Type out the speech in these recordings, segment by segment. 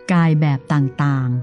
กายแบบต่าง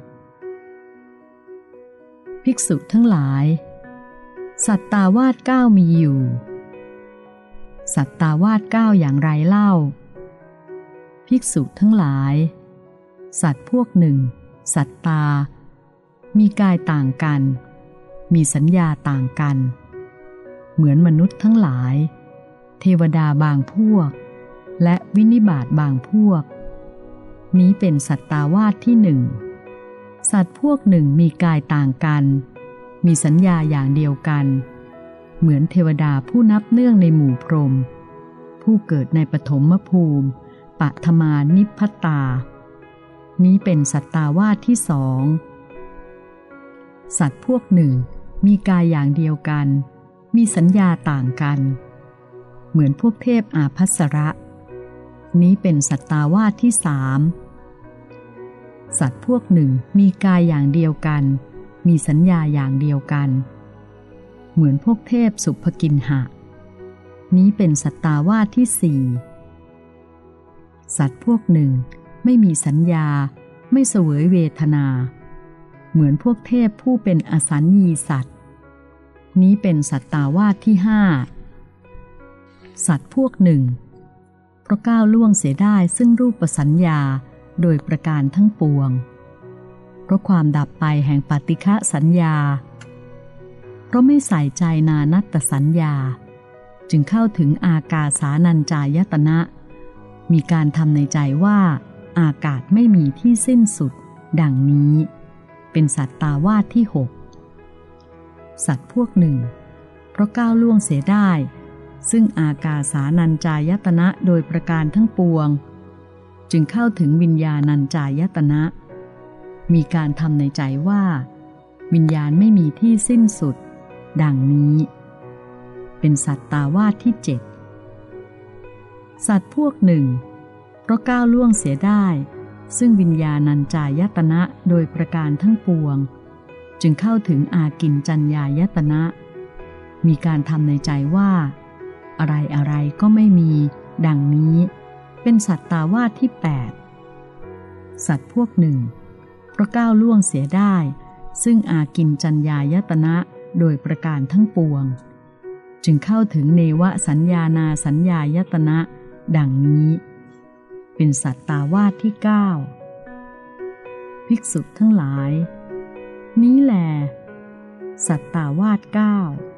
ๆภิกษุทั้งหลายสัตตาวาส9มีอยู่สัตตาวาส9อย่างไรเล่าภิกษุทั้งหลายสัตว์พวกหนึ่งสัตตามีกายต่างกันมีสัญญาต่างกันเหมือนมนุษย์ทั้งหลายเทวดาบางพวกและวินิบาตบางพวกนี้เป็นสัตตาวาสที่หนึ่งสัตว์พวกหนึ่งมีกายต่างกันมีสัญญาอย่างเดียวกันเหมือนเทวดาผู้นับเนื่องในหมู่พรหมผู้เกิดในปฐมภูมิปฐมานิพพตานี้เป็นสัตตาวาสที่สองสัตว์พวกหนึ่งมีกายอย่างเดียวกันมีสัญญาต่างกันเหมือนพวกเทพอาภัสระนี้เป็นสัตตาวาสที่สามสัตว์พวกหนึ่งมีกายอย่างเดียวกันมีสัญญาอย่างเดียวกันเหมือนพวกเทพสุภกินหะนี้เป็นสัตตาวาสที่สี่สัตว์พวกหนึ่งไม่มีสัญญาไม่เสวยเวทนาเหมือนพวกเทพผู้เป็นอสัญญีสัตว์นี้เป็นสัตตาวาสที่ห้าสัตว์พวกหนึ่งเพราะก้าวล่วงเสียได้ซึ่งรูปสัญญาโดยประการทั้งปวงเพราะความดับไปแห่งปฏิฆะสัญญาเพราะไม่ใส่ใจนานัตตสัญญาจึงเข้าถึงอากาสานัญจายตนะมีการทำในใจว่าอากาศไม่มีที่สิ้นสุดดังนี้เป็นสัตตาวาสที่หกสัตว์พวกหนึ่งเพราะก้าวล่วงเสียได้ซึ่งอากาสานัญจายตนะโดยประการทั้งปวงจึงเข้าถึงวิญญาณัญจายตนะมีการทำในใจว่าวิญญาณไม่มีที่สิ้นสุดดังนี้เป็นสัตตาวาสที่เจ็ดสัตว์พวกหนึ่งเพราะก้าวล่วงเสียได้ซึ่งวิญญาณัญจายตนะโดยประการทั้งปวงจึงเข้าถึงอากิญจัญญายตนะมีการทำในใจว่าอะไรอะไรก็ไม่มีดังนี้เป็นสัตตาวาสที่แปดสัตว์พวกหนึ่งเพราะก้าวล่วงเสียได้ซึ่งอากิญจัญญายตนะโดยประการทั้งปวงจึงเข้าถึงเนวสัญญานาสัญญายตนะดังนี้เป็นสัตตาวาสที่เก้าภิกษุทั้งหลายนี้แลสัตตาวาสเก้า